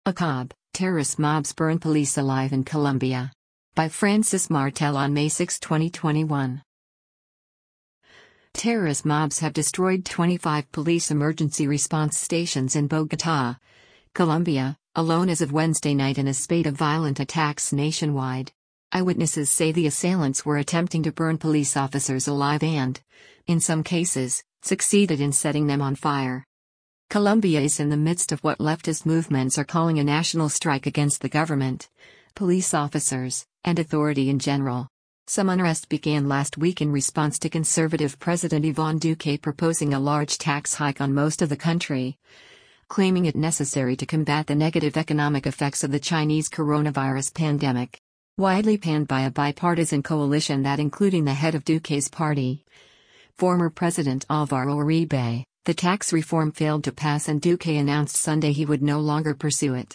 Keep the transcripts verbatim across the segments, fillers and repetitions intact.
A C O B, terrorist mobs burn police alive in Colombia. By Francis Martel on May sixth, twenty twenty-one. Terrorist mobs have destroyed twenty-five police emergency response stations in Bogotá, Colombia, alone as of Wednesday night in a spate of violent attacks nationwide. Eyewitnesses say the assailants were attempting to burn police officers alive and, in some cases, succeeded in setting them on fire. Colombia is in the midst of what leftist movements are calling a national strike against the government, police officers, and authority in general. Some unrest began last week in response to conservative President Iván Duque proposing a large tax hike on most of the country, claiming it necessary to combat the negative economic effects of the Chinese coronavirus pandemic. Widely panned by a bipartisan coalition that including the head of Duque's party, former President Álvaro Uribe, the tax reform failed to pass and Duque announced Sunday he would no longer pursue it.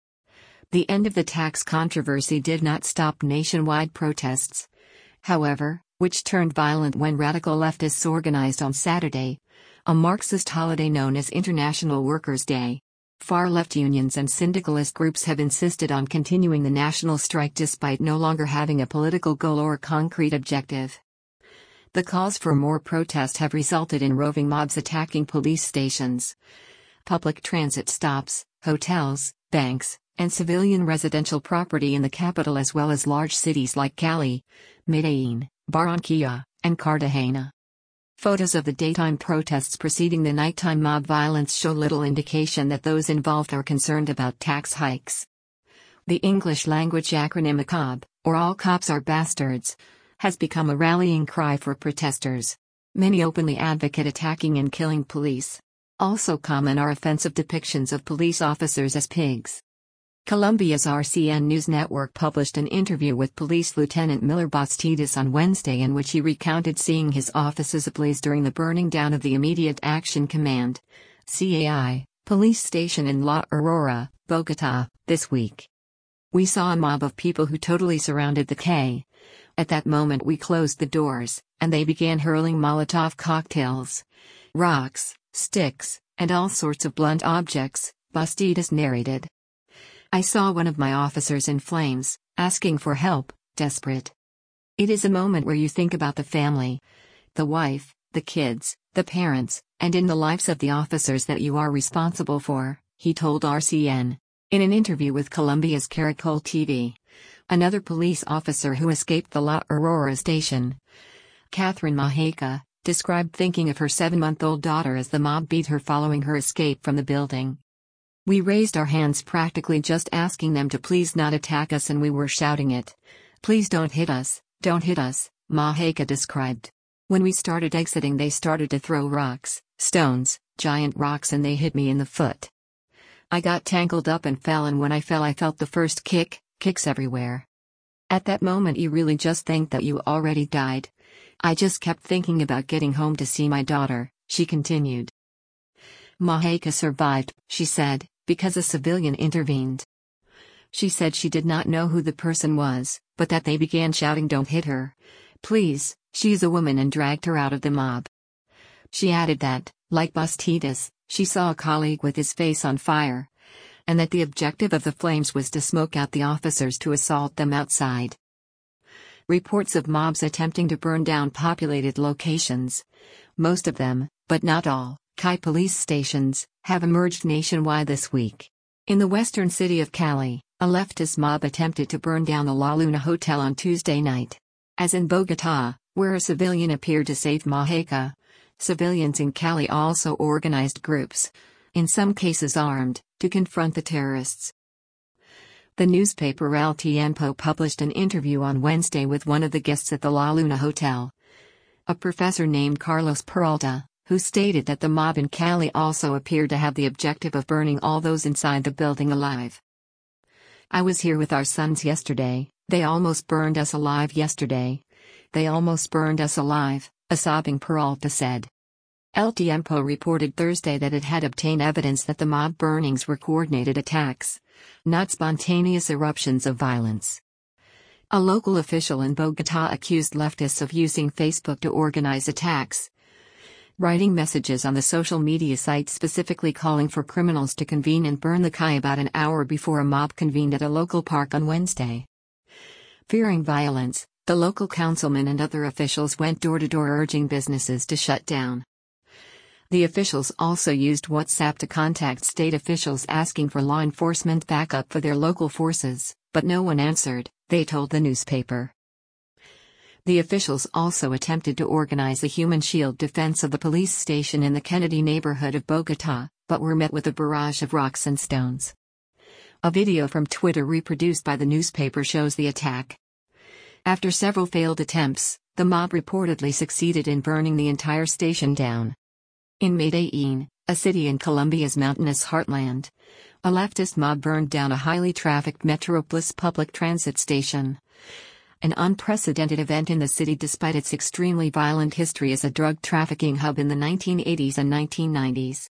The end of the tax controversy did not stop nationwide protests, however, which turned violent when radical leftists organized on Saturday, a Marxist holiday known as International Workers' Day. Far-left unions and syndicalist groups have insisted on continuing the national strike despite no longer having a political goal or concrete objective. The calls for more protest have resulted in roving mobs attacking police stations, public transit stops, hotels, banks, and civilian residential property in the capital as well as large cities like Cali, Medellín, Barranquilla, and Cartagena. Photos of the daytime protests preceding the nighttime mob violence show little indication that those involved are concerned about tax hikes. The English-language acronym A C O B, or All Cops Are Bastards, has become a rallying cry for protesters. Many openly advocate attacking and killing police. Also common are offensive depictions of police officers as pigs. Colombia's R C N News Network published an interview with Police Lieutenant Miller Bastidas on Wednesday in which he recounted seeing his offices ablaze during the burning down of the Immediate Action Command (C A I) police station in La Aurora, Bogotá, this week. We saw a mob of people who totally surrounded the K. At that moment we closed the doors, and they began hurling Molotov cocktails, rocks, sticks, and all sorts of blunt objects, Bastidas narrated. I saw one of my officers in flames, asking for help, desperate. It is a moment where you think about the family, the wife, the kids, the parents, and in the lives of the officers that you are responsible for, he told R C N. In an interview with Colombia's Caracol T V, another police officer who escaped the La Aurora station, Catherine Majeca, described thinking of her seven-month-old daughter as the mob beat her following her escape from the building. We raised our hands practically just asking them to please not attack us and we were shouting it. Please don't hit us, don't hit us, Majeca described. When we started exiting they started to throw rocks, stones, giant rocks and they hit me in the foot. I got tangled up and fell and when I fell I felt the first kick, kicks everywhere. At that moment you really just think that you already died. I just kept thinking about getting home to see my daughter, she continued. Majeca survived, she said, because a civilian intervened. She said she did not know who the person was, but that they began shouting don't hit her. Please, she's a woman and dragged her out of the mob. She added that, like Bastidas, she saw a colleague with his face on fire, and that the objective of the flames was to smoke out the officers to assault them outside. Reports of mobs attempting to burn down populated locations, most of them, but not all, C I police stations, have emerged nationwide this week. In the western city of Cali, a leftist mob attempted to burn down the La Luna Hotel on Tuesday night. As in Bogotá, where a civilian appeared to save Majeca, civilians in Cali also organized groups, in some cases armed, to confront the terrorists. The newspaper El Tiempo published an interview on Wednesday with one of the guests at the La Luna Hotel, a professor named Carlos Peralta, who stated that the mob in Cali also appeared to have the objective of burning all those inside the building alive. I was here with our sons yesterday, they almost burned us alive yesterday. They almost burned us alive, a sobbing Peralta said. El Tiempo reported Thursday that it had obtained evidence that the mob burnings were coordinated attacks, not spontaneous eruptions of violence. A local official in Bogotá accused leftists of using Facebook to organize attacks, writing messages on the social media site specifically calling for criminals to convene and burn the K I about an hour before a mob convened at a local park on Wednesday. Fearing violence, the local councilman and other officials went door to door urging businesses to shut down. The officials also used WhatsApp to contact state officials asking for law enforcement backup for their local forces, but no one answered, they told the newspaper. The officials also attempted to organize a human shield defense of the police station in the Kennedy neighborhood of Bogotá, but were met with a barrage of rocks and stones. A video from Twitter reproduced by the newspaper shows the attack. After several failed attempts, the mob reportedly succeeded in burning the entire station down. In Medellín, a city in Colombia's mountainous heartland, a leftist mob burned down a highly trafficked Metropolis public transit station. An unprecedented event in the city despite its extremely violent history as a drug trafficking hub in the nineteen eighties and nineteen nineties.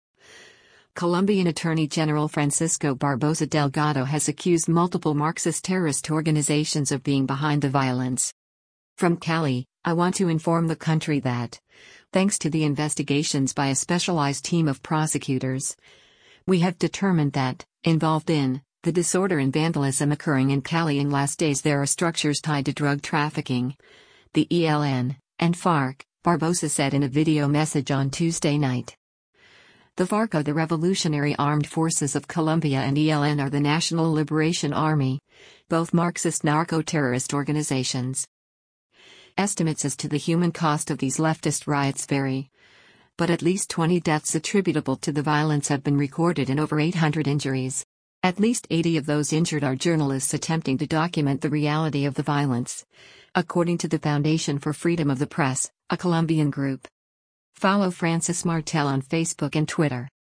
Colombian Attorney General Francisco Barbosa Delgado has accused multiple Marxist terrorist organizations of being behind the violence. From Cali, I want to inform the country that, thanks to the investigations by a specialized team of prosecutors, we have determined that, involved in, the disorder and vandalism occurring in Cali in last days there are structures tied to drug trafficking, the E L N, and FARC, Barbosa said in a video message on Tuesday night. The FARC are the Revolutionary Armed Forces of Colombia and E L N are the National Liberation Army, both Marxist narco-terrorist organizations. Estimates as to the human cost of these leftist riots vary, but at least twenty deaths attributable to the violence have been recorded and over eight hundred injuries. At least eighty of those injured are journalists attempting to document the reality of the violence, according to the Foundation for Freedom of the Press, a Colombian group. Follow Francis Martel on Facebook and Twitter.